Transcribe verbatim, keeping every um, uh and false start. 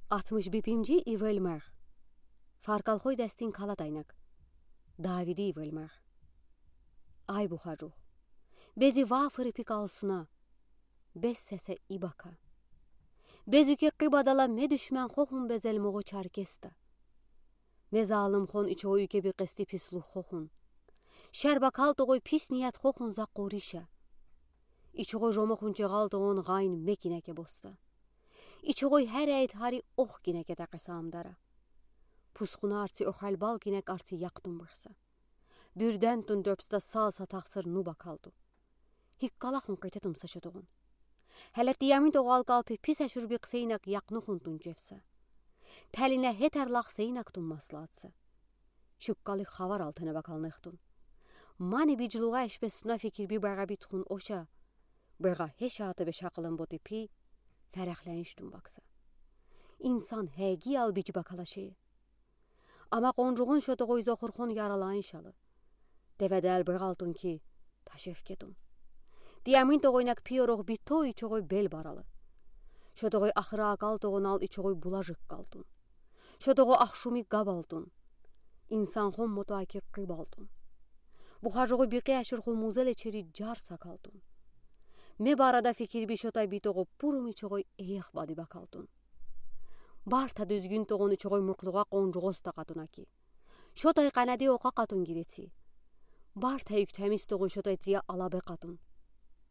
altmış bipimci İvelmer. Farkalxoy dəstin kala daynak. Davidi İvelmer. Ay buxaruq. Bezi vafırı pikalsuna. Bez sese ibaka. Bezüke qibadala me düşmən xoxun bezel moğu çarkesta. Me zalım xon iço uyke bir qesti pisluq xoxun. Şerbakal toğuy pis niyet xoxun za qorişa. İçoğuy jomoxun çeğal toğun gayn mekineke bosta. İçoğuy her eyd hari ox gineke taqesamdara. Pusxuna arti oxalbal ginek arti yaqdun bırsa. Bürden tun dörpsta salsa taqsır nuba kaldu. Hikkalaxun qitetum saçoduğun. Hələ diyamin doğal qalpi pis əşür bir qseynak yaqnuxun tun cefsa. Təlinə heterlax seynak tun maslatsa. Şüqqalı xavar altına bakalnıqtun. Mani bicluğa eşbesuna fikir bir bağa bitxun oşa. Bağa heşatı be şaqılın bodi pi. Fərəxlənişdun baksa. İnsan həgi al bici bakala şeyi. Ama qoncuğun şoduğu izoxurxun yaralayın şalı. Devədəl bağaltun ki taşefkedun. Diyamin toğuynak piyoroq bito içoğuy bel baralı. Şoduğuy axıra qalduğun al içoğuy bulajıq qaldun. Şoduğu axşumi qabaldun. İnsan xon motaki qibaldun. Buxajoğuy biqi əşir xumuzel içeri car sakaldun. Me barada fikir bir şotay bitoğu purum içoğuy eyex badi bakaldun. Barta düzgün toğun içoğuy murqluğa qoncuğuz taqaduna ki. Şotay qanadi oqa qatun gireti. Barta yük təmiz toğun şotay ziya alabe qatun.